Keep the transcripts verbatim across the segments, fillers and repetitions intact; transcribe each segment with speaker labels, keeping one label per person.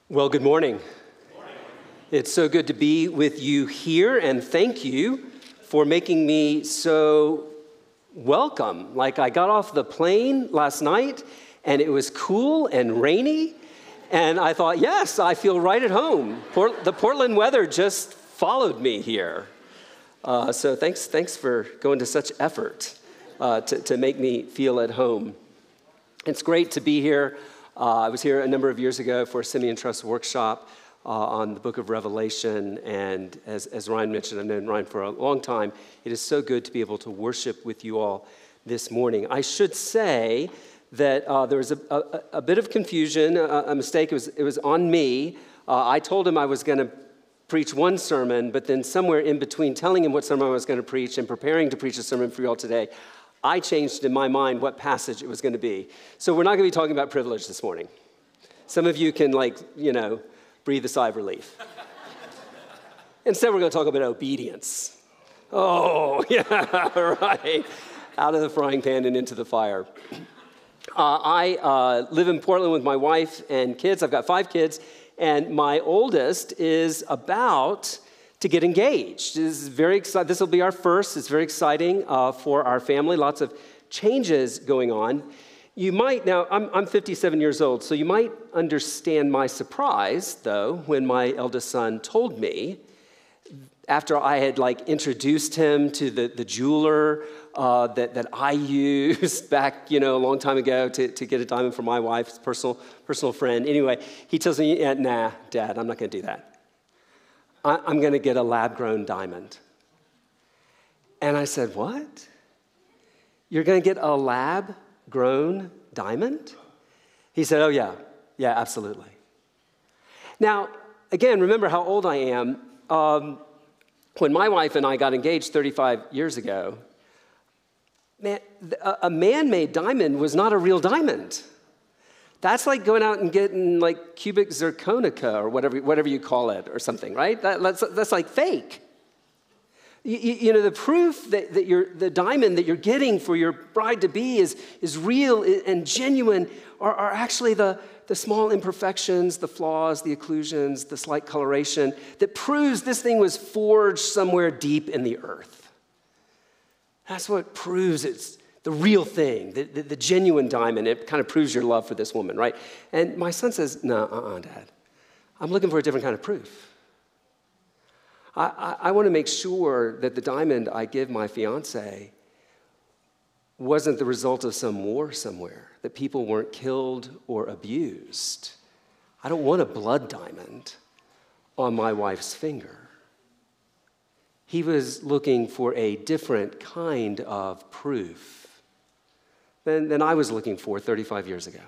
Speaker 1: Well, good morning. It's so good to be with you here, and thank you for making me so welcome. Like, I got off the plane last night, and it was cool and rainy, and I thought, yes, I feel right at home. Port- the Portland weather just followed me here. Uh, so thanks, thanks for going to such effort uh, to, to make me feel at home. It's great to be here. Uh, I was here a number of years ago for a Simeon Trust workshop uh, on the book of Revelation, and as, as Ryan mentioned, I've known Ryan for a long time. It is so good to be able to worship with you all this morning. I should say that uh, there was a, a, a bit of confusion, a, a mistake. It was, it was on me. Uh, I told him I was going to preach one sermon, but then somewhere in between telling him what sermon I was going to preach and preparing to preach a sermon for you all today, I changed in my mind what passage it was going to be. So we're not going to be talking about privilege this morning. Some of you can, like, you know, breathe a sigh of relief. Instead, we're going to talk about obedience. Oh, yeah, right. Out of the frying pan and into the fire. Uh, I uh, live in Portland with my wife and kids. I've got five kids, and my oldest is about to get engaged. This is very exciting. This will be our first. It's very exciting uh, for our family. Lots of changes going on. You might, now, I'm, I'm fifty-seven years old, so you might understand my surprise, though, when my eldest son told me, after I had, like, introduced him to the, the jeweler uh, that, that I used back, you know, a long time ago to, to get a diamond for my wife's personal, personal friend. Anyway, he tells me, yeah, nah, Dad, I'm not going to do that. I'm going to get a lab-grown diamond. And I said, what? You're going to get a lab-grown diamond? He said, oh, yeah. Yeah, absolutely. Now, again, remember how old I am. Um, when my wife and I got engaged thirty-five years ago, man, a man-made diamond was not a real diamond. That's like going out and getting, like, cubic zirconica or whatever whatever you call it or something, right? That, that's, that's like fake. You, you, you know, the proof that, that you're, the diamond that you're getting for your bride-to-be is, is real and genuine are, are actually the, the small imperfections, the flaws, the occlusions, the slight coloration that proves this thing was forged somewhere deep in the earth. That's what proves it's the real thing, the, the, the genuine diamond. It kind of proves your love for this woman, right? And my son says, no, uh-uh, Dad. I'm looking for a different kind of proof. I, I, I want to make sure that the diamond I give my fiance wasn't the result of some war somewhere, that people weren't killed or abused. I don't want a blood diamond on my wife's finger. He was looking for a different kind of proof Than, than I was looking for thirty-five years ago.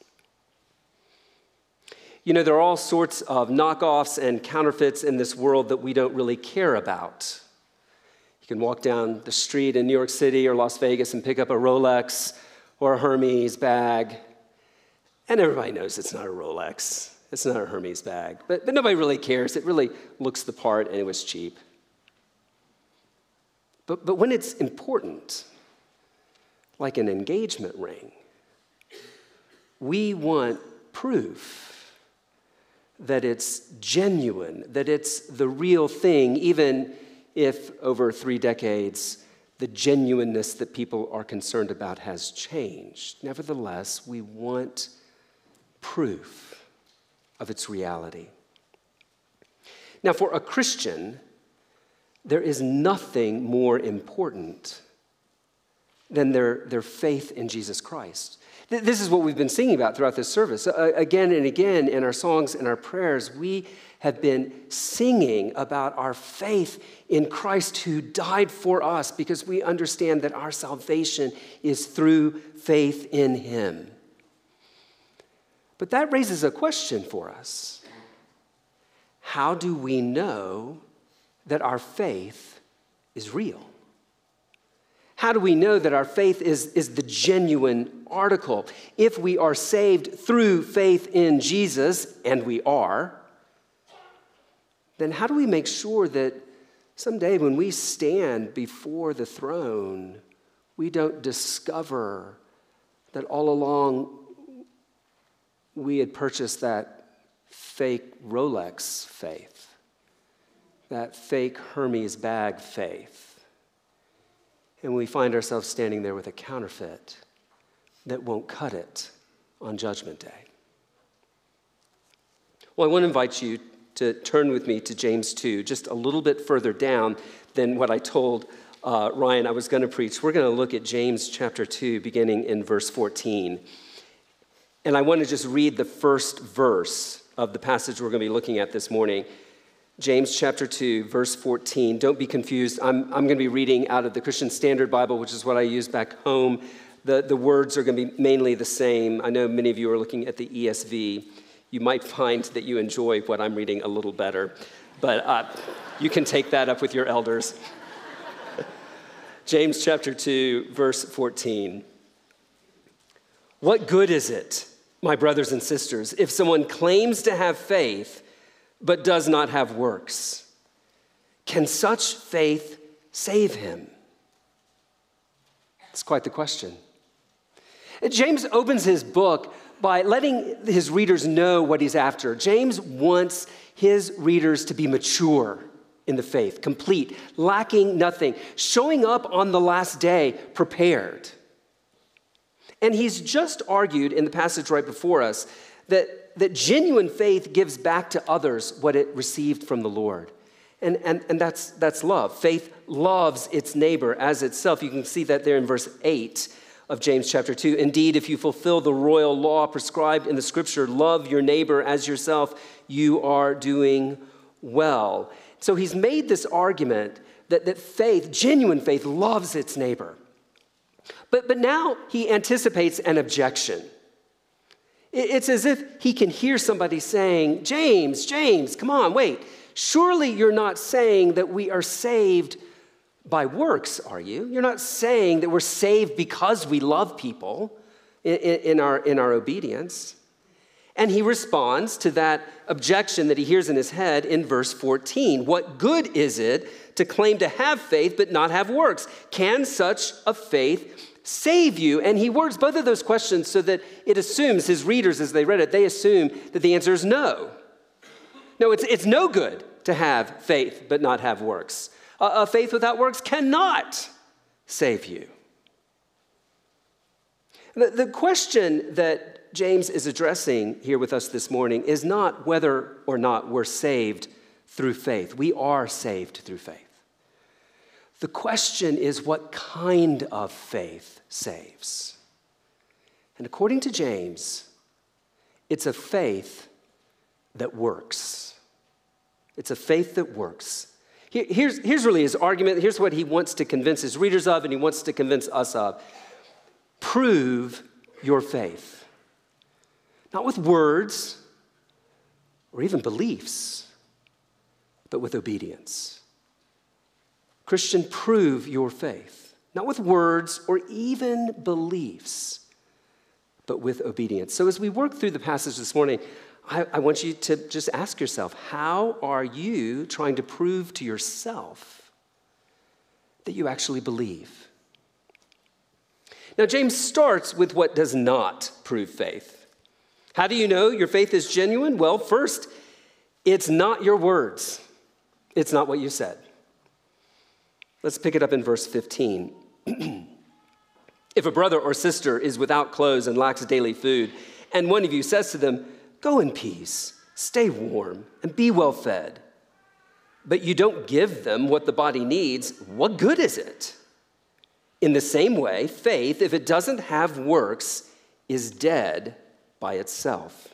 Speaker 1: You know, there are all sorts of knockoffs and counterfeits in this world that we don't really care about. You can walk down the street in New York City or Las Vegas and pick up a Rolex or a Hermes bag, and everybody knows it's not a Rolex. It's not a Hermes bag, but, but nobody really cares. It really looks the part, and it was cheap. But, but when it's important, like an engagement ring, we want proof that it's genuine, that it's the real thing, even if over three decades, the genuineness that people are concerned about has changed. Nevertheless, we want proof of its reality. Now, for a Christian, there is nothing more important than their, their faith in Jesus Christ. Th- this is what we've been singing about throughout this service. Uh, again and again in our songs and our prayers, we have been singing about our faith in Christ who died for us because we understand that our salvation is through faith in him. But that raises a question for us. How do we know that our faith is real? How do we know that our faith is, is the genuine article? If we are saved through faith in Jesus, and we are, then how do we make sure that someday when we stand before the throne, we don't discover that all along we had purchased that fake Rolex faith, that fake Hermes bag faith. And we find ourselves standing there with a counterfeit that won't cut it on Judgment Day. Well, I want to invite you to turn with me to James two, just a little bit further down than what I told uh, Ryan I was going to preach. We're going to look at James chapter two, beginning in verse fourteen. And I want to just read the first verse of the passage we're going to be looking at this morning. James chapter two, verse fourteen. Don't be confused. I'm, I'm going to be reading out of the Christian Standard Bible, which is what I use back home. The, the words are going to be mainly the same. I know many of you are looking at the E S V. You might find that you enjoy what I'm reading a little better, but uh, you can take that up with your elders. James chapter two, verse fourteen. What good is it, my brothers and sisters, if someone claims to have faith but does not have works? Can such faith save him? It's quite the question. James opens his book by letting his readers know what he's after. James wants his readers to be mature in the faith, complete, lacking nothing, showing up on the last day prepared. And he's just argued in the passage right before us that, that genuine faith gives back to others what it received from the Lord. And, and, and that's, that's love. Faith loves its neighbor as itself. You can see that there in verse eight of James chapter two. Indeed, if you fulfill the royal law prescribed in the scripture, love your neighbor as yourself, you are doing well. So he's made this argument that, that faith, genuine faith, loves its neighbor. But, but now he anticipates an objection. It's as if he can hear somebody saying, James, James, come on, wait. Surely you're not saying that we are saved by works, are you? You're not saying that we're saved because we love people in, in, our, in our obedience. And he responds to that objection that he hears in his head in verse fourteen. What good is it to claim to have faith but not have works? Can such a faith save you? And he words both of those questions so that it assumes, his readers as they read it, they assume that the answer is no. No, it's, it's no good to have faith but not have works. A, a faith without works cannot save you. The, the question that James is addressing here with us this morning is not whether or not we're saved through faith. We are saved through faith. The question is what kind of faith saves. And according to James, it's a faith that works. It's a faith that works. Here, here's, here's really his argument. Here's what he wants to convince his readers of, and he wants to convince us of. Prove your faith. Not with words or even beliefs, but with obedience. Christian, prove your faith. Not with words or even beliefs, but with obedience. So as we work through the passage this morning, I, I want you to just ask yourself, how are you trying to prove to yourself that you actually believe? Now, James starts with what does not prove faith. How do you know your faith is genuine? Well, first, it's not your words. It's not what you said. Let's pick it up in verse fifteen. If a brother or sister is without clothes and lacks daily food, and one of you says to them, go in peace, stay warm, and be well fed, but you don't give them what the body needs, what good is it? In the same way, faith, if it doesn't have works, is dead by itself.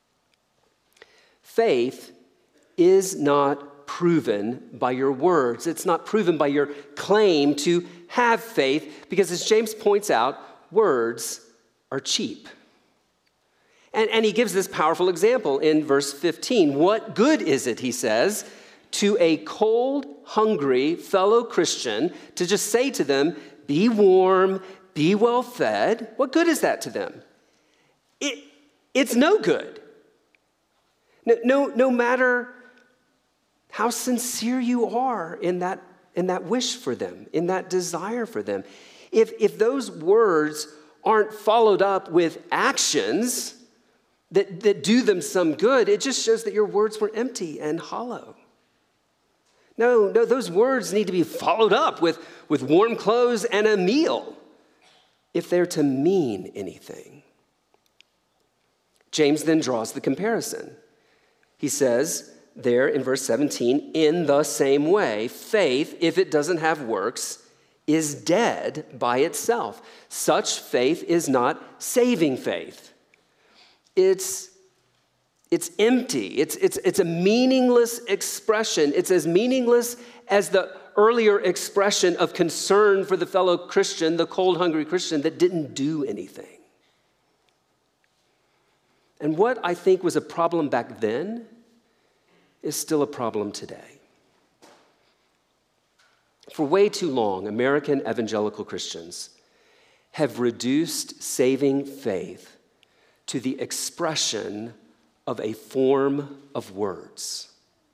Speaker 1: Faith is not proven by your words. It's not proven by your claim to have faith, because as James points out, words are cheap. And, and he gives this powerful example in verse fifteen. What good is it, he says, to a cold, hungry fellow Christian to just say to them, be warm, be well fed? What good is that to them? It, it's no good. No, no, no matter how sincere you are in that, in that wish for them, in that desire for them. If, if those words aren't followed up with actions, that, that do them some good. It just shows that your words were empty and hollow. No, no, those words need to be followed up with, with warm clothes and a meal if they're to mean anything. James then draws the comparison. He says there in verse seventeen, in the same way, faith, if it doesn't have works, is dead by itself. Such faith is not saving faith. It's, it's empty. It's, it's, it's a meaningless expression. It's as meaningless as the earlier expression of concern for the fellow Christian, the cold, hungry Christian that didn't do anything. And what I think was a problem back then is still a problem today. For way too long, American evangelical Christians have reduced saving faith to the expression of a form of words.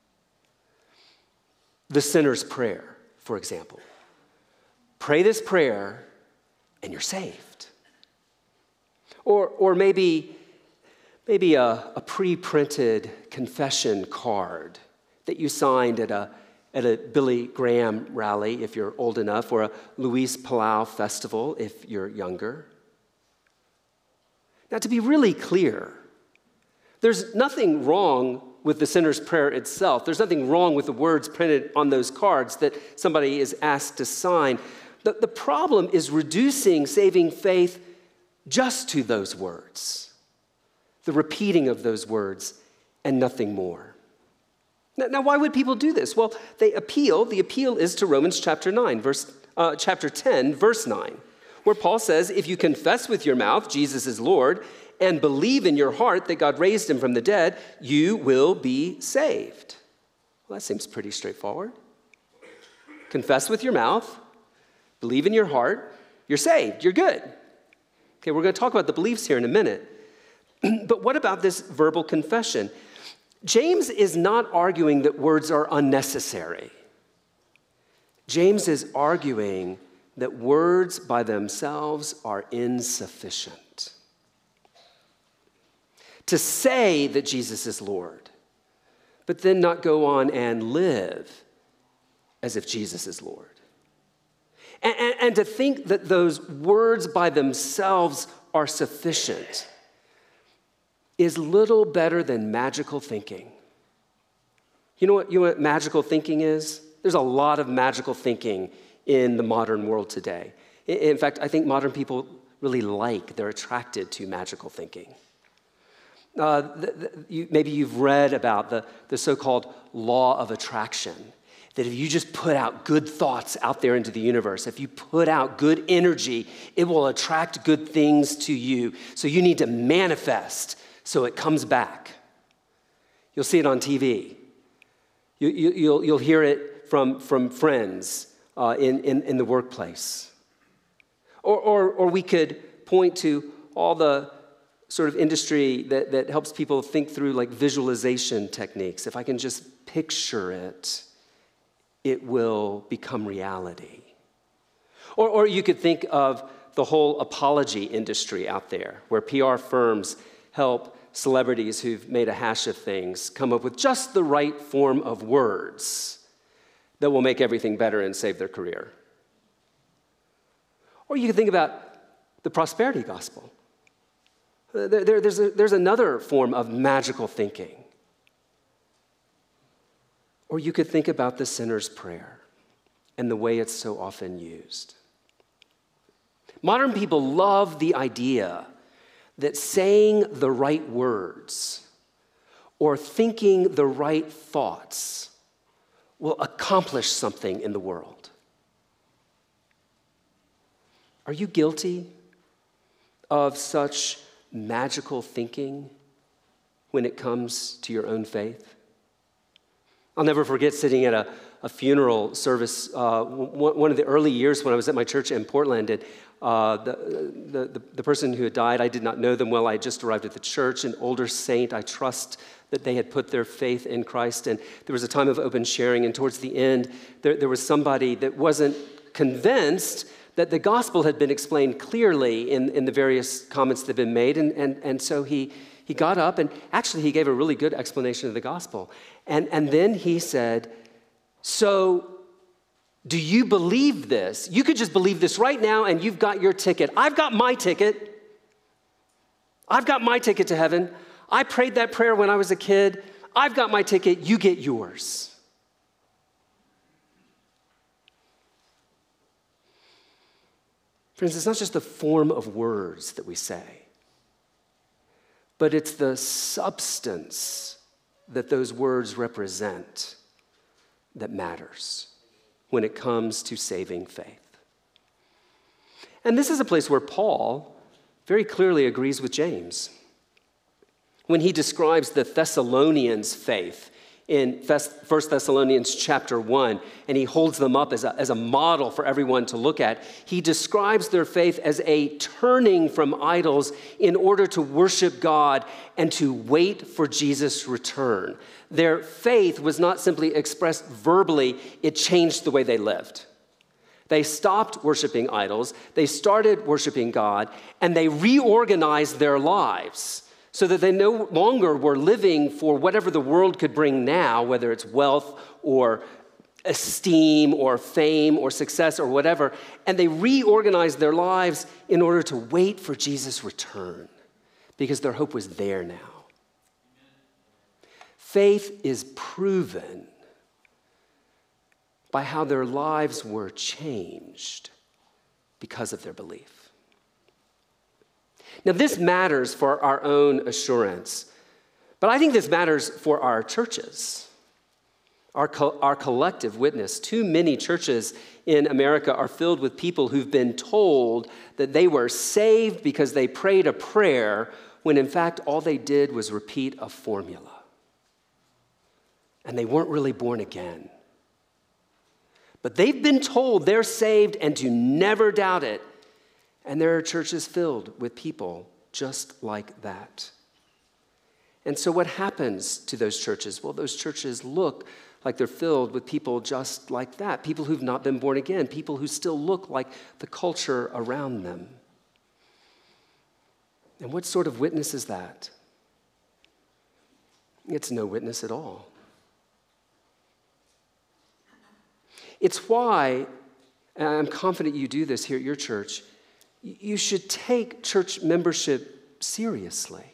Speaker 1: The sinner's prayer, for example. Pray this prayer and you're saved. Or, or maybe, maybe a, a pre-printed confession card that you signed at a at a Billy Graham rally, if you're old enough, or a Luis Palau festival, if you're younger. Now, to be really clear, there's nothing wrong with the sinner's prayer itself. There's nothing wrong with the words printed on those cards that somebody is asked to sign. The, the problem is reducing saving faith just to those words, the repeating of those words, and nothing more. Now, now, why would people do this? Well, they appeal. The appeal is to Romans chapter nine, verse, uh, chapter ten, verse nine, where Paul says, if you confess with your mouth Jesus is Lord and believe in your heart that God raised him from the dead, you will be saved. Well, that seems pretty straightforward. Confess with your mouth, believe in your heart, you're saved, you're good. Okay, we're going to talk about the beliefs here in a minute. But what about this verbal confession? James is not arguing that words are unnecessary. James is arguing that words by themselves are insufficient. To say that Jesus is Lord, but then not go on and live as if Jesus is Lord. And, and, and to think that those words by themselves are sufficient is little better than magical thinking. You know what, you know what magical thinking is? There's a lot of magical thinking in the modern world today. In fact, I think modern people really like, they're attracted to magical thinking. Uh, the, the, you, maybe you've read about the, the so-called law of attraction, that if you just put out good thoughts out there into the universe, if you put out good energy, it will attract good things to you. So you need to manifest so it comes back. You'll see it on T V. You, you, you'll, you'll hear it from, from friends uh, in, in, in the workplace. Or, or, or we could point to all the sort of industry that, that helps people think through like visualization techniques. If I can just picture it, it will become reality. Or, or you could think of the whole apology industry out there, where P R firms help celebrities who've made a hash of things come up with just the right form of words that will make everything better and save their career. Or you could think about the prosperity gospel. There, there, there's, a, there's another form of magical thinking. Or you could think about the sinner's prayer and the way it's so often used. Modern people love the idea that saying the right words or thinking the right thoughts will accomplish something in the world. Are you guilty of such magical thinking when it comes to your own faith? I'll never forget sitting at a, a funeral service uh, one, one of the early years when I was at my church in Portland. And uh, the, the, the, the person who had died, I did not know them well. I had just arrived at the church, an older saint. I trust that they had put their faith in Christ. And there was a time of open sharing. And towards the end, there, there was somebody that wasn't convinced that the gospel had been explained clearly in, in the various comments that had been made. And, and, and so he, he got up and actually he gave a really good explanation of the gospel. And, and then he said, so do you believe this? You could just believe this right now and you've got your ticket. I've got my ticket. I've got my ticket to heaven. I prayed that prayer when I was a kid. I've got my ticket. You get yours. Friends, it's not just the form of words that we say, but it's the substance that those words represent that matters when it comes to saving faith. And this is a place where Paul very clearly agrees with James. When he describes the Thessalonians' faith in First Thessalonians chapter one, and he holds them up as a, as a model for everyone to look at, he describes their faith as a turning from idols in order to worship God and to wait for Jesus' return. Their faith was not simply expressed verbally, it changed the way they lived. They stopped worshiping idols, they started worshiping God, and they reorganized their lives so that they no longer were living for whatever the world could bring now, whether it's wealth or esteem or fame or success or whatever, and they reorganized their lives in order to wait for Jesus' return because their hope was there now. Faith is proven by how their lives were changed because of their belief. Now, this matters for our own assurance, but I think this matters for our churches, our, co- our collective witness. Too many churches in America are filled with people who've been told that they were saved because they prayed a prayer, when in fact all they did was repeat a formula. And they weren't really born again. But they've been told they're saved and to never doubt it. And there are churches filled with people just like that. And so what happens to those churches? Well, those churches look like they're filled with people just like that, people who've not been born again, people who still look like the culture around them. And what sort of witness is that? It's no witness at all. It's why, and I'm confident you do this here at your church, you should take church membership seriously.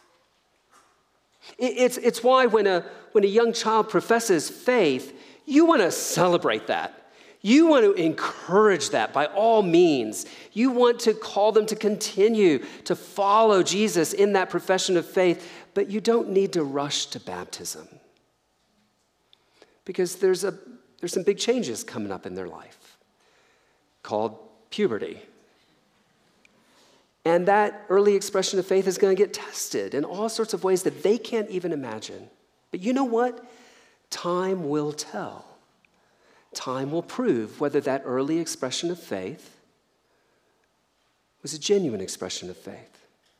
Speaker 1: It's, it's why when a, when a young child professes faith, you want to celebrate that. You want to encourage that by all means. You want to call them to continue to follow Jesus in that profession of faith, but you don't need to rush to baptism because there's a There's some big changes coming up in their life called puberty. And that early expression of faith is going to get tested in all sorts of ways that they can't even imagine. But you know what? Time will tell. Time will prove whether that early expression of faith was a genuine expression of faith.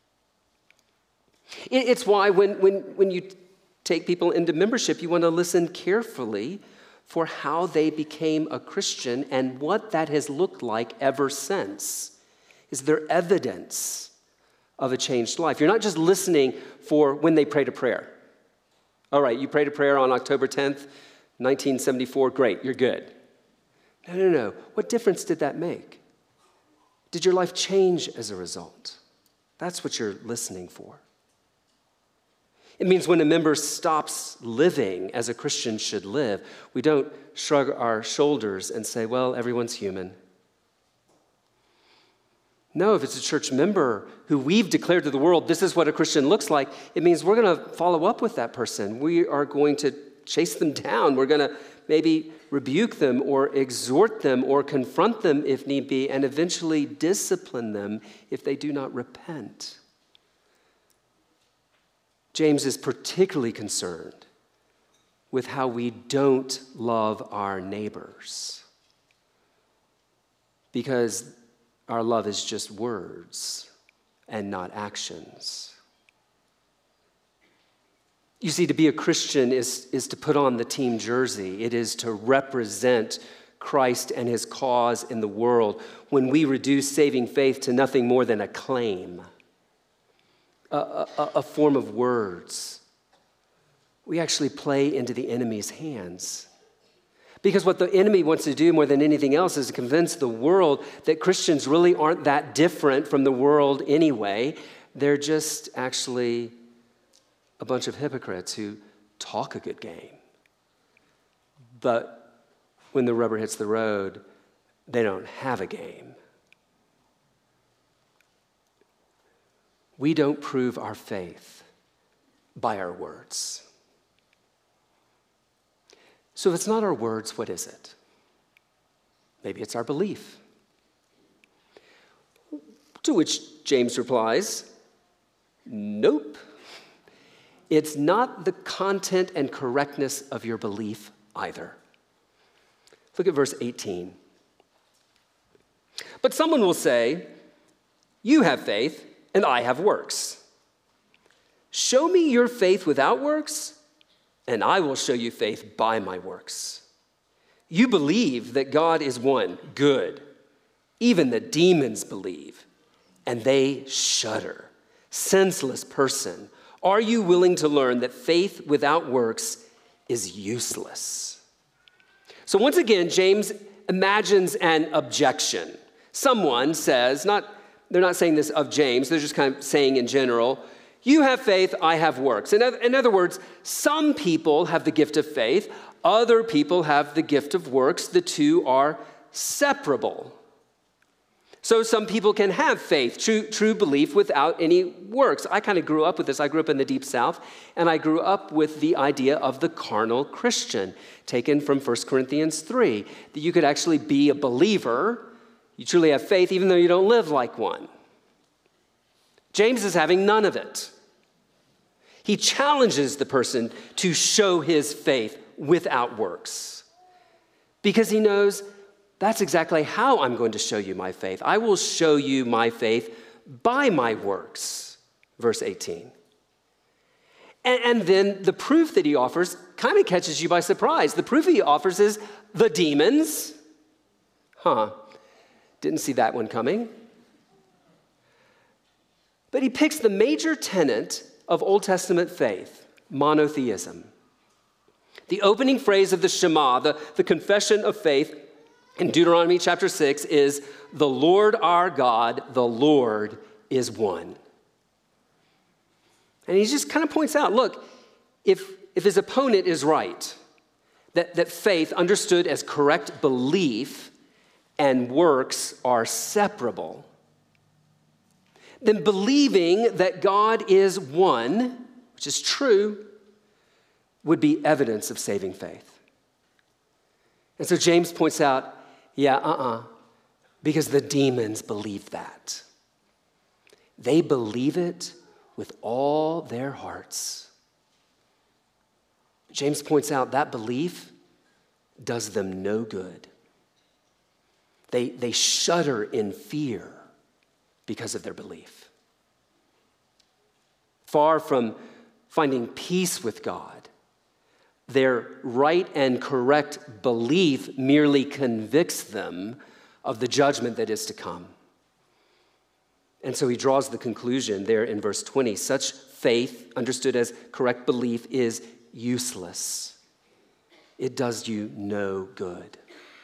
Speaker 1: It's why when, when, when you take people into membership, you want to listen carefully for how they became a Christian and what that has looked like ever since. Is there evidence of a changed life? You're not just listening for when they prayed a prayer. All right, you prayed a prayer on October tenth, nineteen seventy-four, great, you're good. No, no, no. What difference did that make? Did your life change as a result? That's what you're listening for. It means when a member stops living as a Christian should live, we don't shrug our shoulders and say, well, everyone's human. No, if it's a church member who we've declared to the world, this is what a Christian looks like, it means we're going to follow up with that person. We are going to chase them down. We're going to maybe rebuke them or exhort them or confront them if need be, and eventually discipline them if they do not repent. James is particularly concerned with how we don't love our neighbors because our love is just words and not actions. You see, to be a Christian is, is to put on the team jersey. It is to represent Christ and his cause in the world when we reduce saving faith to nothing more than a claim. a, a, a form of words. We actually play into the enemy's hands. Because what the enemy wants to do more than anything else is to convince the world that Christians really aren't that different from the world anyway. They're just actually a bunch of hypocrites who talk a good game. But when the rubber hits the road, they don't have a game. We don't prove our faith by our words. So if it's not our words, what is it? Maybe it's our belief. To which James replies, nope. It's not the content and correctness of your belief either. Look at verse eighteen. But someone will say, you have faith and I have works. Show me your faith without works, and I will show you faith by my works. You believe that God is one, good. Even the demons believe, and they shudder. Senseless person, are you willing to learn that faith without works is useless? So once again, James imagines an objection. Someone says, not, they're not saying this of James, they're just kind of saying in general, you have faith, I have works. In other, in other words, some people have the gift of faith, other people have the gift of works. The two are separable. So some people can have faith, true, true belief without any works. I kind of grew up with this. I grew up in the Deep South, and I grew up with the idea of the carnal Christian, taken from First Corinthians three, that you could actually be a believer, you truly have faith, even though you don't live like one. James is having none of it. He challenges the person to show his faith without works, because he knows that's exactly how I'm going to show you my faith. I will show you my faith by my works, verse eighteen. And, and then the proof that he offers kind of catches you by surprise. The proof he offers is the demons. Huh, didn't see that one coming. But he picks the major tenet of Old Testament faith, monotheism. The opening phrase of the Shema, the, the confession of faith in Deuteronomy chapter six is, the Lord our God, the Lord is one. And he just kind of points out, look, if, if his opponent is right, that, that faith understood as correct belief and works are separable, then believing that God is one, which is true, would be evidence of saving faith. And so James points out, yeah, uh-uh, because the demons believe that. They believe it with all their hearts. James points out that belief does them no good. They, they shudder in fear because of their belief. Far from finding peace with God, their right and correct belief merely convicts them of the judgment that is to come. And so he draws the conclusion there in verse twenty, such faith, understood as correct belief, is useless. It does you no good.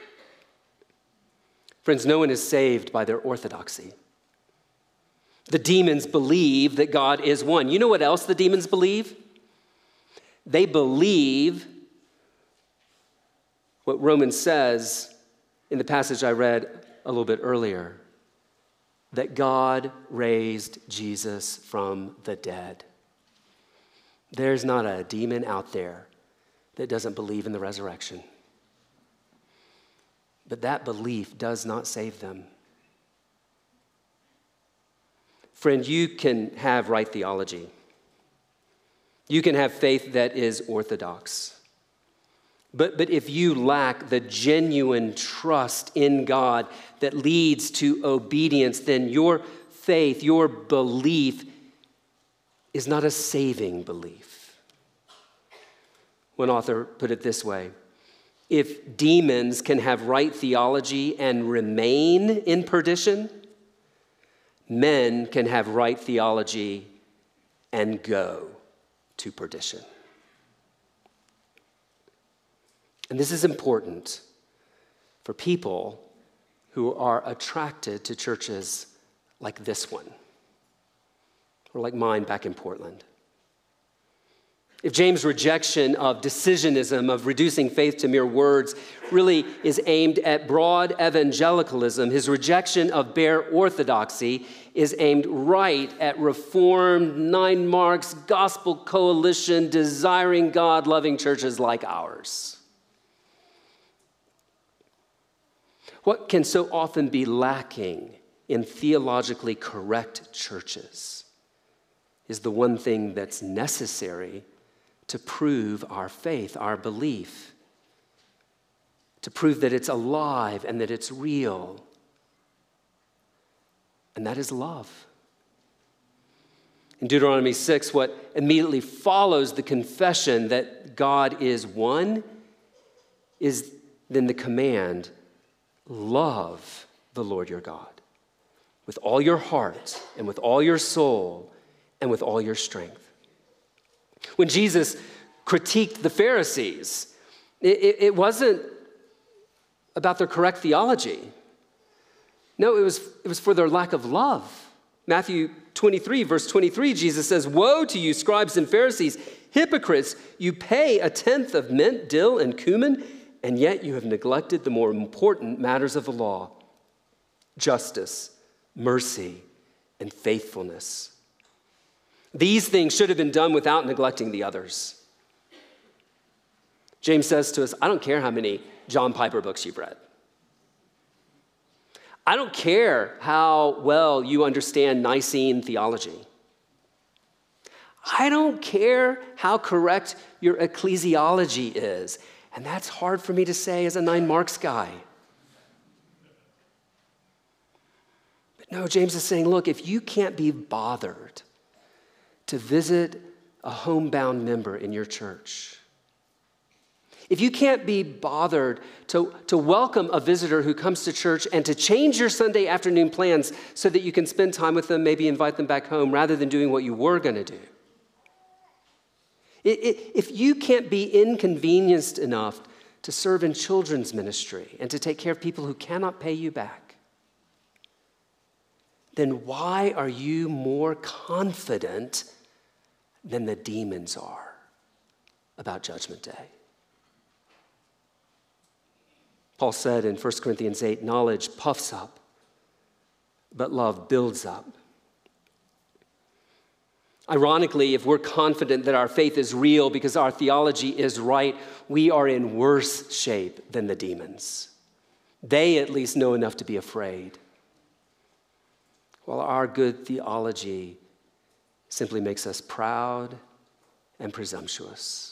Speaker 1: Friends, no one is saved by their orthodoxy. The demons believe that God is one. You know what else the demons believe? They believe what Romans says in the passage I read a little bit earlier, that God raised Jesus from the dead. There's not a demon out there that doesn't believe in the resurrection. But that belief does not save them. Friend, you can have right theology. You can have faith that is orthodox. But, but if you lack the genuine trust in God that leads to obedience, then your faith, your belief is not a saving belief. One author put it this way: if demons can have right theology and remain in perdition, men can have right theology and go to perdition. And this is important for people who are attracted to churches like this one, or like mine back in Portland. If James' rejection of decisionism, of reducing faith to mere words, really is aimed at broad evangelicalism, his rejection of bare orthodoxy is aimed right at Reformed, Nine Marks, Gospel Coalition, desiring God, loving churches like ours. What can so often be lacking in theologically correct churches is the one thing that's necessary to prove our faith, our belief, to prove that it's alive and that it's real. And that is love. In Deuteronomy six, what immediately follows the confession that God is one is then the command, love the Lord your God with all your heart and with all your soul and with all your strength. When Jesus critiqued the Pharisees, it, it wasn't about their correct theology. No, it was, it was for their lack of love. Matthew twenty-three, verse twenty-three, Jesus says, "Woe to you, scribes and Pharisees, hypocrites! You pay a tenth of mint, dill, and cumin, and yet you have neglected the more important matters of the law, justice, mercy, and faithfulness. These things should have been done without neglecting the others." James says to us, I don't care how many John Piper books you've read. I don't care how well you understand Nicene theology. I don't care how correct your ecclesiology is. And that's hard for me to say as a Nine Marks guy. But no, James is saying, look, if you can't be bothered to visit a homebound member in your church, if you can't be bothered to, to welcome a visitor who comes to church and to change your Sunday afternoon plans so that you can spend time with them, maybe invite them back home rather than doing what you were going to do. It, it, if you can't be inconvenienced enough to serve in children's ministry and to take care of people who cannot pay you back, then why are you more confident than the demons are about Judgment Day? Paul said in First Corinthians eight, knowledge puffs up, but love builds up. Ironically, if we're confident that our faith is real because our theology is right, we are in worse shape than the demons. They at least know enough to be afraid, while our good theology simply makes us proud and presumptuous.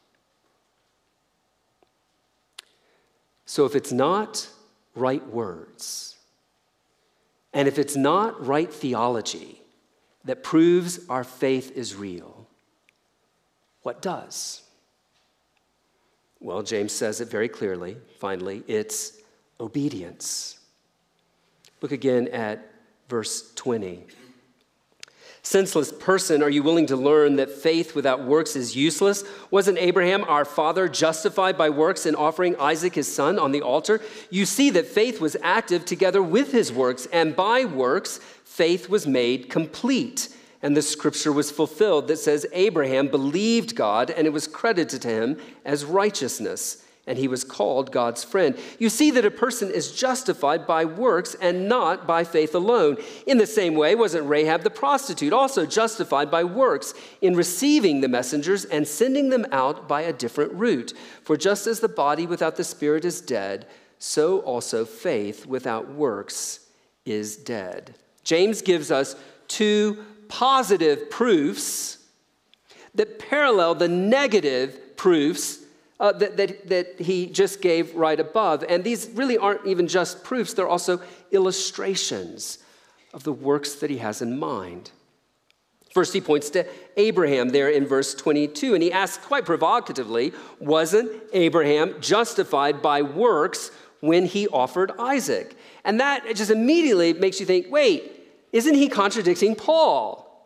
Speaker 1: So if it's not right words, and if it's not right theology that proves our faith is real, what does? Well, James says it very clearly, finally, it's obedience. Look again at verse twenty. Senseless person, are you willing to learn that faith without works is useless? Wasn't Abraham, our father, justified by works in offering Isaac his son on the altar? You see that faith was active together with his works, and by works, faith was made complete. And the scripture was fulfilled that says, Abraham believed God, and it was credited to him as righteousness, and he was called God's friend. You see that a person is justified by works and not by faith alone. In the same way, wasn't Rahab the prostitute also justified by works in receiving the messengers and sending them out by a different route? For just as the body without the spirit is dead, so also faith without works is dead. James gives us two positive proofs that parallel the negative proofs Uh, that, that, that he just gave right above. And these really aren't even just proofs, they're also illustrations of the works that he has in mind. First, he points to Abraham there in verse twenty-two, and he asks quite provocatively, wasn't Abraham justified by works when he offered Isaac? And that just immediately makes you think, wait, isn't he contradicting Paul?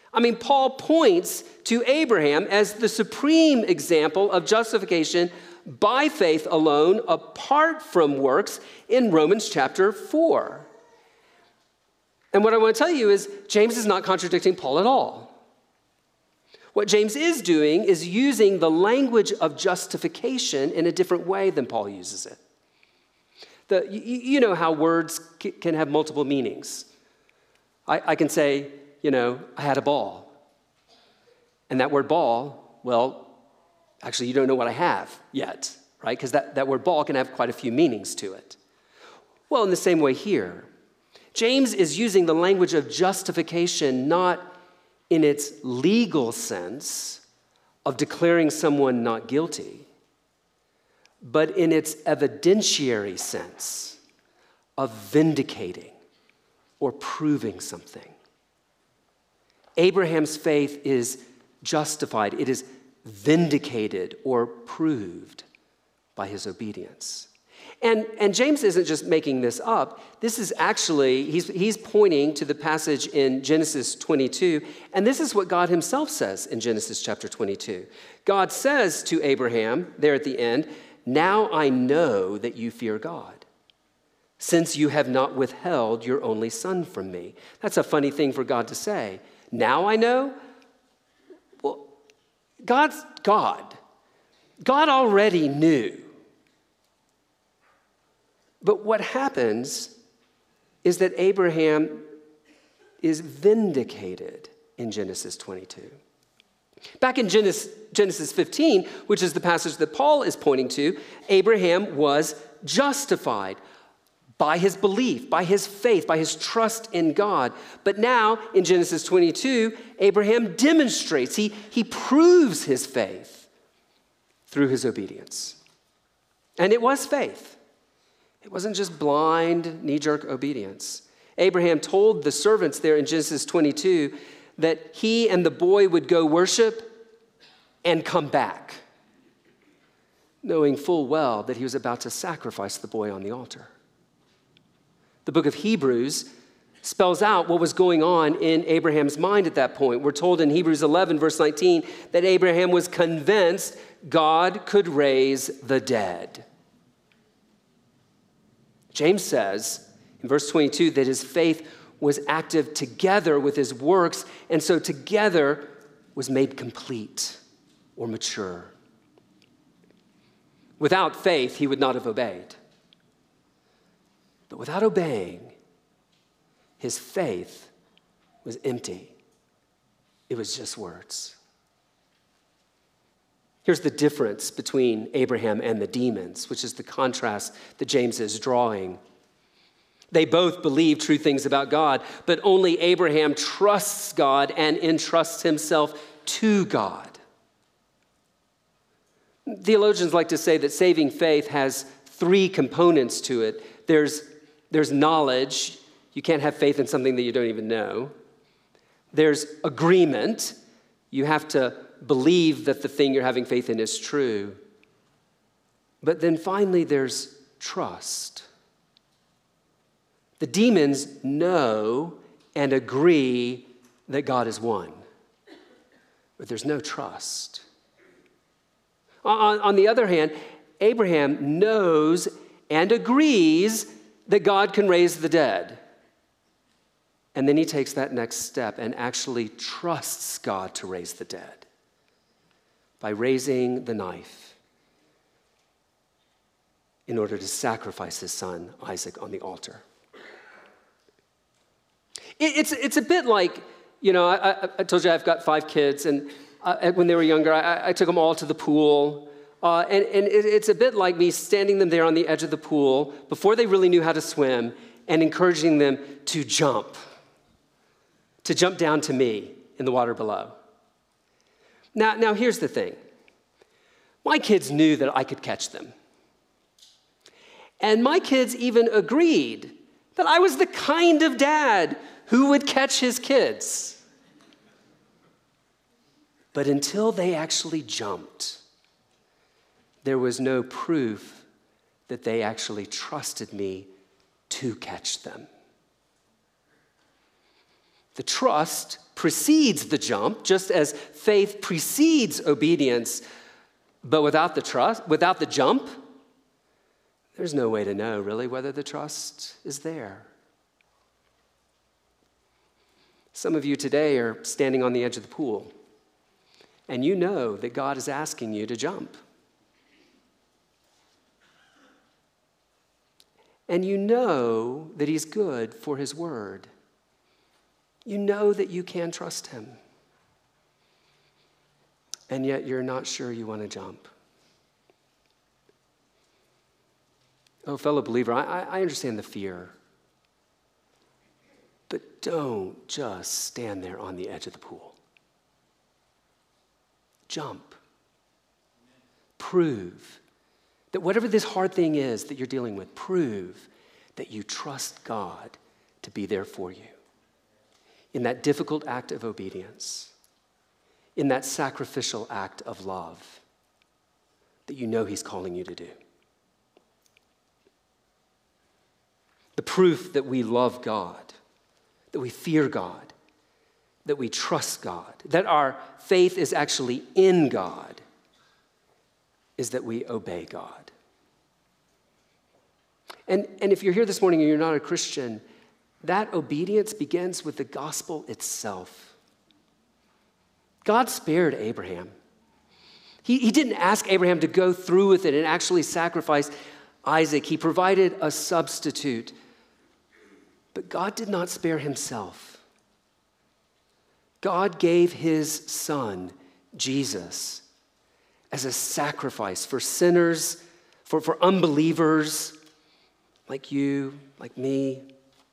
Speaker 1: I mean, Paul points to Abraham as the supreme example of justification by faith alone, apart from works, in Romans chapter four. And what I want to tell you is James is not contradicting Paul at all. What James is doing is using the language of justification in a different way than Paul uses it. The, you, you know how words c- can have multiple meanings. I, I can say, you know, I had a ball. And that word ball, well, actually you don't know what I have yet, right? Because that, that word ball can have quite a few meanings to it. Well, in the same way here, James is using the language of justification not in its legal sense of declaring someone not guilty, but in its evidentiary sense of vindicating or proving something. Abraham's faith is justified. It is vindicated or proved by his obedience. And, and James isn't just making this up. This is actually, he's, he's pointing to the passage in Genesis twenty-two, and this is what God himself says in Genesis chapter twenty-two. God says to Abraham, there at the end, "Now I know that you fear God, since you have not withheld your only son from me." That's a funny thing for God to say. Now I know? Well, God's God. God already knew. But what happens is that Abraham is vindicated in Genesis twenty-two. Back in Genesis, Genesis fifteen, which is the passage that Paul is pointing to, Abraham was justified by his belief, by his faith, by his trust in God. But now, in Genesis twenty-two, Abraham demonstrates, he, he proves his faith through his obedience. And it was faith. It wasn't just blind, knee-jerk obedience. Abraham told the servants there in Genesis twenty-two that he and the boy would go worship and come back, knowing full well that he was about to sacrifice the boy on the altar. The book of Hebrews spells out what was going on in Abraham's mind at that point. We're told in Hebrews eleven, verse nineteen, that Abraham was convinced God could raise the dead. James says in verse twenty-two that his faith was active together with his works, and so together was made complete or mature. Without faith, he would not have obeyed. But without obeying, his faith was empty. It was just words. Here's the difference between Abraham and the demons, which is the contrast that James is drawing. They both believe true things about God, but only Abraham trusts God and entrusts himself to God. Theologians like to say that saving faith has three components to it. There's, there's knowledge. You can't have faith in something that you don't even know. There's agreement. You have to believe that the thing you're having faith in is true. But then finally, there's trust. The demons know and agree that God is one, but there's no trust. On, on the other hand, Abraham knows and agrees that God can raise the dead. And then he takes that next step and actually trusts God to raise the dead by raising the knife in order to sacrifice his son, Isaac, on the altar. It, it's, it's a bit like, you know, I, I told you I've got five kids, and uh, when they were younger, I, I took them all to the pool. Uh, and and it, it's a bit like me standing them there on the edge of the pool before they really knew how to swim and encouraging them to jump, to jump down to me in the water below. Now, now here's the thing. My kids knew that I could catch them. And my kids even agreed that I was the kind of dad who would catch his kids. But until they actually jumped, there was no proof that they actually trusted me to catch them. The trust precedes the jump, just as faith precedes obedience. But without the trust, without the jump, there's no way to know really whether the trust is there. Some of you today are standing on the edge of the pool, and you know that God is asking you to jump. And you know that he's good for his word. You know that you can trust him. And yet you're not sure you want to jump. Oh, fellow believer, I, I understand the fear. But don't just stand there on the edge of the pool. Jump. Prove that whatever this hard thing is that you're dealing with, prove that you trust God to be there for you. In that difficult act of obedience, in that sacrificial act of love that you know he's calling you to do. The proof that we love God, that we fear God, that we trust God, that our faith is actually in God, is that we obey God. And, and if you're here this morning and you're not a Christian, that obedience begins with the gospel itself. God spared Abraham. He, he didn't ask Abraham to go through with it and actually sacrifice Isaac. He provided a substitute. But God did not spare himself. God gave his son, Jesus, as a sacrifice for sinners, for, for unbelievers like you, like me.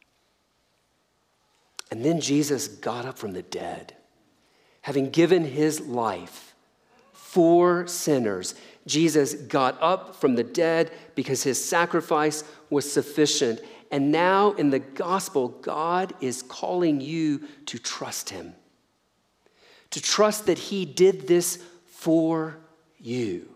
Speaker 1: And then Jesus got up from the dead, having given his life for sinners. Jesus got up from the dead because his sacrifice was sufficient. And now in the gospel, God is calling you to trust him, to trust that he did this for you.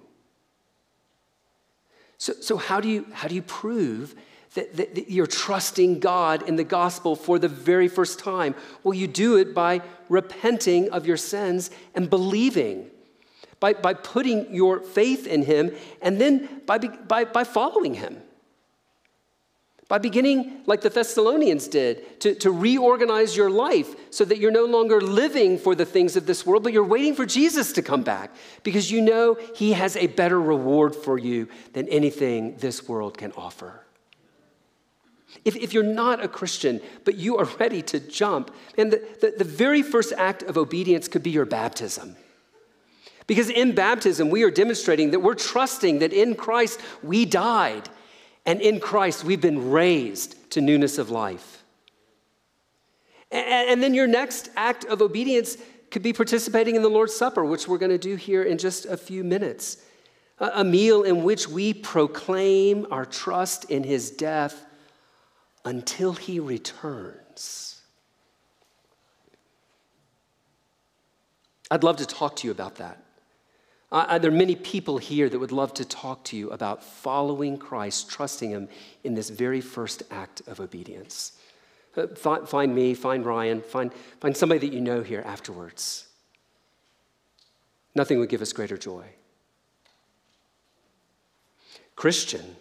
Speaker 1: So, so how do you, how do you prove that, that, that you're trusting God in the gospel for the very first time? Well, you do it by repenting of your sins and believing, by, by putting your faith in him, and then by, by, by following him. By beginning, like the Thessalonians did, to, to reorganize your life so that you're no longer living for the things of this world, but you're waiting for Jesus to come back because you know he has a better reward for you than anything this world can offer. If, if you're not a Christian, but you are ready to jump, and the, the, the very first act of obedience could be your baptism. Because in baptism, we are demonstrating that we're trusting that in Christ we died, and in Christ, we've been raised to newness of life. And then your next act of obedience could be participating in the Lord's Supper, which we're going to do here in just a few minutes. A meal in which we proclaim our trust in his death until he returns. I'd love to talk to you about that. Uh, there are many people here that would love to talk to you about following Christ, trusting him in this very first act of obedience. Uh, find, find me, find Ryan, find, find somebody that you know here afterwards. Nothing would give us greater joy. Christian,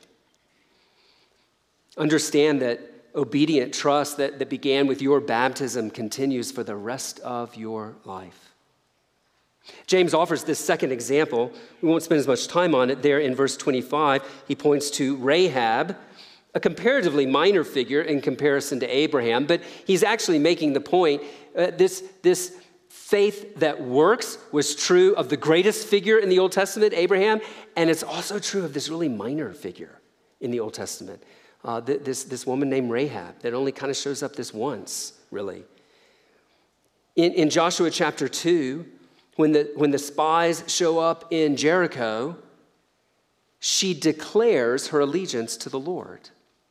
Speaker 1: understand that obedient trust that, that began with your baptism continues for the rest of your life. James offers this second example. We won't spend as much time on it. There in verse twenty-five, he points to Rahab, a comparatively minor figure in comparison to Abraham, but he's actually making the point, uh, this, this faith that works was true of the greatest figure in the Old Testament, Abraham, and it's also true of this really minor figure in the Old Testament, uh, th- this, this woman named Rahab that only kind of shows up this once, really. In, in Joshua chapter two, When the, when the spies show up in Jericho, she declares her allegiance to the Lord.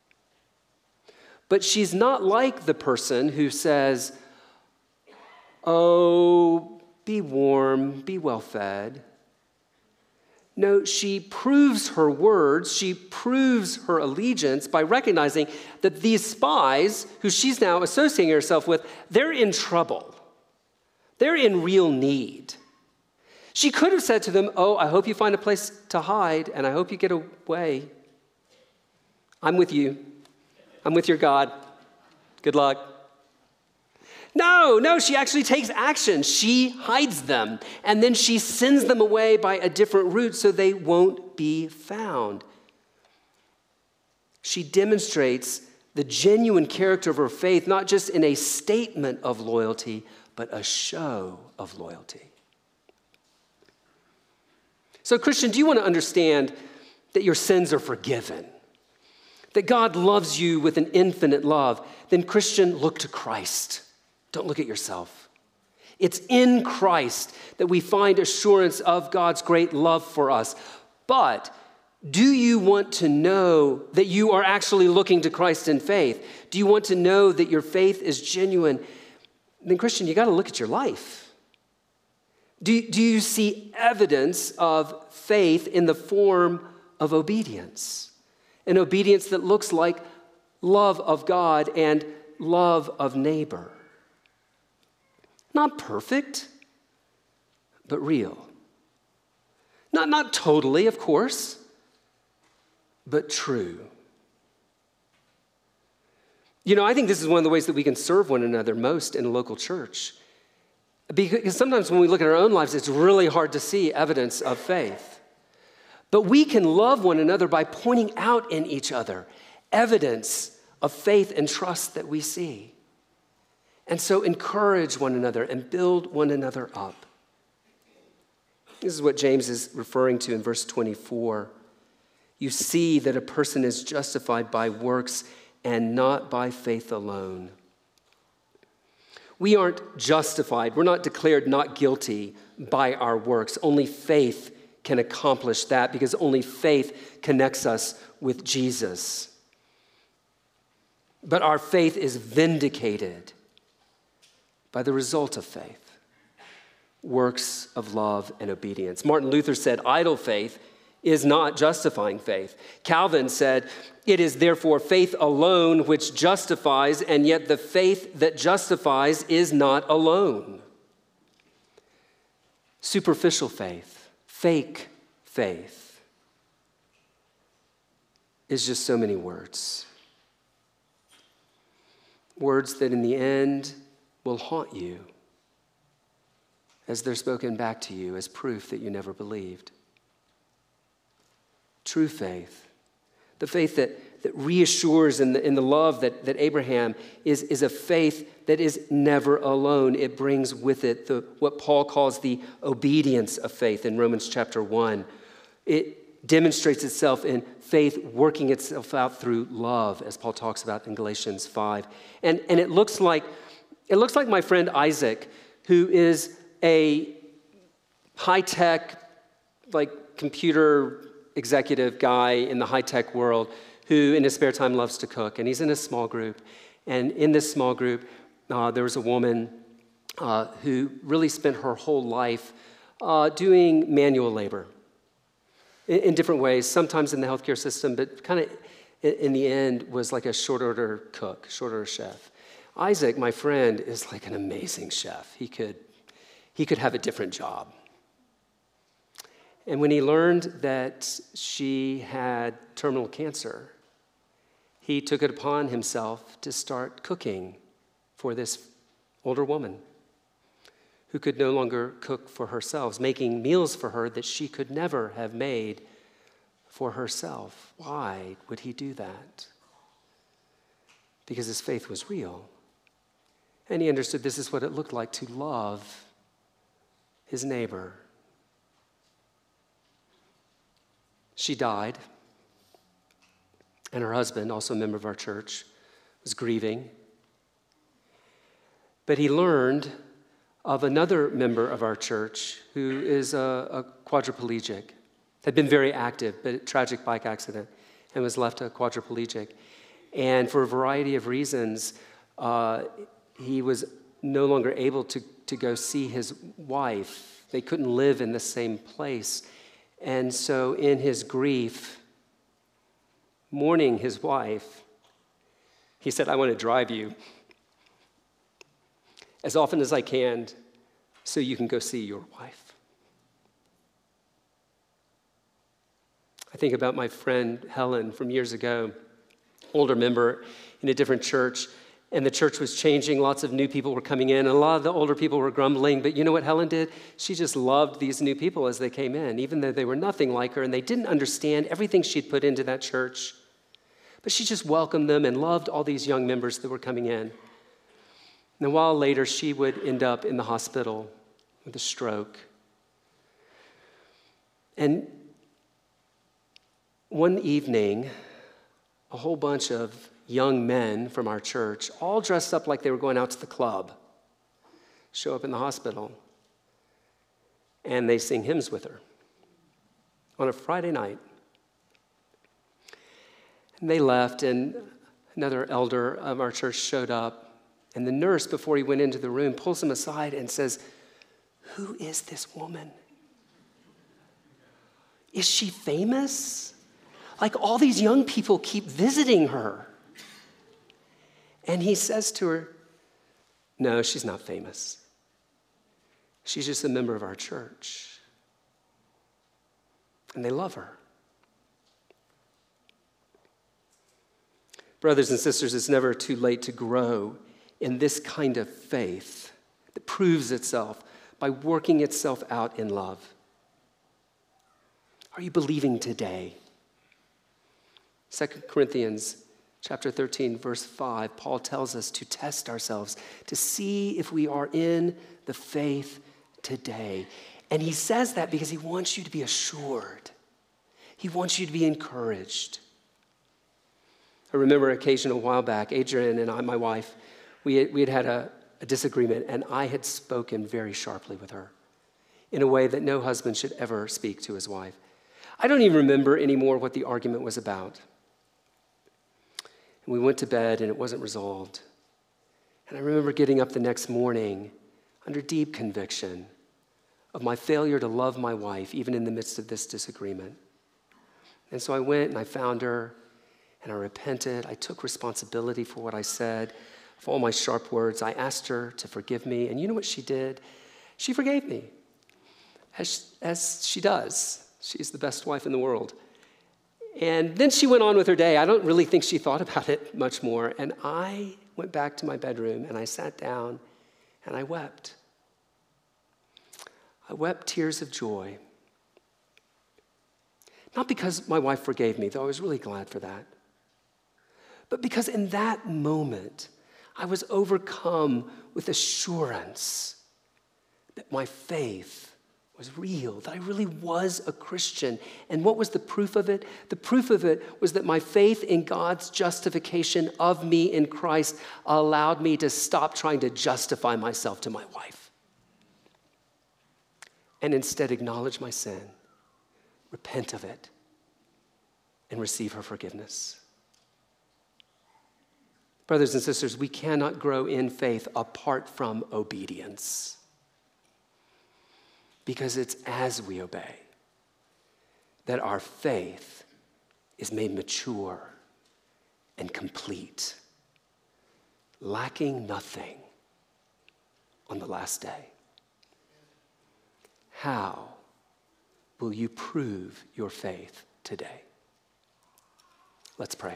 Speaker 1: But she's not like the person who says, oh, be warm, be well fed. No, she proves her words, she proves her allegiance by recognizing that these spies, who she's now associating herself with, they're in trouble. They're in real need. She could have said to them, oh, I hope you find a place to hide, and I hope you get away. I'm with you. I'm with your God. Good luck. No, no, she actually takes action. She hides them, and then she sends them away by a different route so they won't be found. She demonstrates the genuine character of her faith, not just in a statement of loyalty, but a show of loyalty. So, Christian, do you want to understand that your sins are forgiven? That God loves you with an infinite love? Then, Christian, look to Christ. Don't look at yourself. It's in Christ that we find assurance of God's great love for us. But do you want to know that you are actually looking to Christ in faith? Do you want to know that your faith is genuine? Then, Christian, you got to look at your life. Do, do you see evidence of faith in the form of obedience? An obedience that looks like love of God and love of neighbor. Not perfect, but real. Not, not totally, of course, but true. You know, I think this is one of the ways that we can serve one another most in a local church. Because sometimes when we look at our own lives, it's really hard to see evidence of faith. But we can love one another by pointing out in each other evidence of faith and trust that we see. And so encourage one another and build one another up. This is what James is referring to in verse twenty-four. You see that a person is justified by works and not by faith alone. We aren't justified. We're not declared not guilty by our works. Only faith can accomplish that because only faith connects us with Jesus. But our faith is vindicated by the result of faith, works of love and obedience. Martin Luther said, idle faith is not justifying faith. Calvin said, it is therefore faith alone which justifies, and yet the faith that justifies is not alone. Superficial faith, fake faith, is just so many words. Words that in the end will haunt you as they're spoken back to you as proof that you never believed. True faith, the faith that, that reassures in the, in the love that, that Abraham is, is a faith that is never alone. It brings with it the, what Paul calls the obedience of faith in Romans chapter one. It demonstrates itself in faith working itself out through love, as Paul talks about in Galatians five. And, and it looks like It looks like my friend Isaac, who is a high-tech, like computer executive guy in the high-tech world, who in his spare time loves to cook. And he's in a small group. And in this small group, uh, there was a woman uh, who really spent her whole life uh, doing manual labor in, in different ways, sometimes in the healthcare system, but kind of in, in the end was like a short-order cook, short-order chef. Isaac, my friend, is like an amazing chef. He could, he could have a different job. And when he learned that she had terminal cancer, he took it upon himself to start cooking for this older woman who could no longer cook for herself, making meals for her that she could never have made for herself. Why would he do that? Because his faith was real. And he understood this is what it looked like to love his neighbor. She died, and her husband, also a member of our church, was grieving. But he learned of another member of our church who is a, a quadriplegic, had been very active, but a tragic bike accident, and was left a quadriplegic. And for a variety of reasons, uh, he was no longer able to, to go see his wife. They couldn't live in the same place. And so in his grief, mourning his wife, he said, I want to drive you as often as I can so you can go see your wife. I think about my friend Helen from years ago, older member in a different church, and the church was changing. Lots of new people were coming in, and a lot of the older people were grumbling. But you know what Helen did? She just loved these new people as they came in, even though they were nothing like her, and they didn't understand everything she'd put into that church. But she just welcomed them and loved all these young members that were coming in. And a while later, she would end up in the hospital with a stroke. And one evening, a whole bunch of young men from our church, all dressed up like they were going out to the club, show up in the hospital, and they sing hymns with her on a Friday night. And they left, and another elder of our church showed up, and the nurse, before he went into the room, pulls him aside and says, "Who is this woman? Is she famous? Like all these young people keep visiting her." And he says to her, "No, she's not famous. She's just a member of our church. And they love her." Brothers and sisters, it's never too late to grow in this kind of faith that proves itself by working itself out in love. Are you believing today? Second Corinthians chapter thirteen, verse five, Paul tells us to test ourselves, to see if we are in the faith today. And he says that because he wants you to be assured. He wants you to be encouraged. I remember an occasion a while back, Adrian and I, my wife, we had, we had had a, a disagreement, and I had spoken very sharply with her in a way that no husband should ever speak to his wife. I don't even remember anymore what the argument was about. And we went to bed, and it wasn't resolved. And I remember getting up the next morning under deep conviction of my failure to love my wife, even in the midst of this disagreement. And so I went and I found her, and I repented. I took responsibility for what I said, for all my sharp words. I asked her to forgive me, and you know what she did? She forgave me, as, as she does. She's the best wife in the world. And then she went on with her day. I don't really think she thought about it much more. And I went back to my bedroom, and I sat down, and I wept. I wept tears of joy. Not because my wife forgave me, though I was really glad for that, but because in that moment, I was overcome with assurance that my faith was real, that I really was a Christian. And what was the proof of it? The proof of it was that my faith in God's justification of me in Christ allowed me to stop trying to justify myself to my wife and instead acknowledge my sin, repent of it, and receive her forgiveness. Brothers and sisters, we cannot grow in faith apart from obedience, because it's as we obey that our faith is made mature and complete, lacking nothing on the last day. How will you prove your faith today? Let's pray.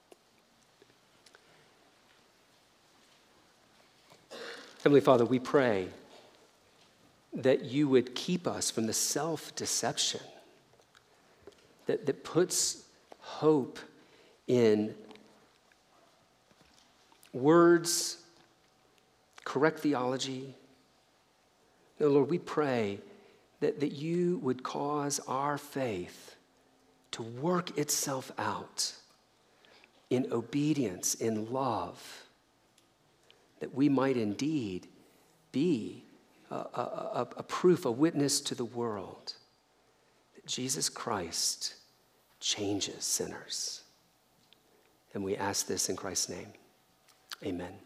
Speaker 1: Heavenly Father, we pray that you would keep us from the self-deception that, that puts hope in words, correct theology. No, Lord, we pray that, that you would cause our faith to work itself out in obedience, in love, that we might indeed be a, a, a proof, a witness to the world that Jesus Christ changes sinners. And we ask this in Christ's name. Amen.